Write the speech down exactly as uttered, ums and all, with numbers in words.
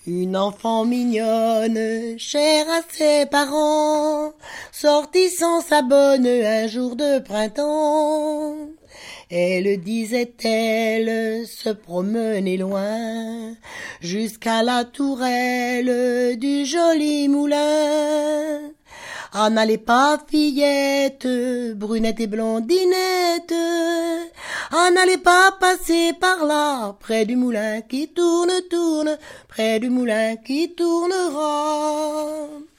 Une enfant mignonne, chère à ses parents, sortit sans sa bonne un jour de printemps. Elle, disait-elle, se promenait loin, jusqu'à la tourelle du joli moulin. Ah, n'allez pas, fillette, brunette et blondinette, ah, n'allez pas passer par là, près du moulin qui tourne, tourne, près du moulin qui tournera.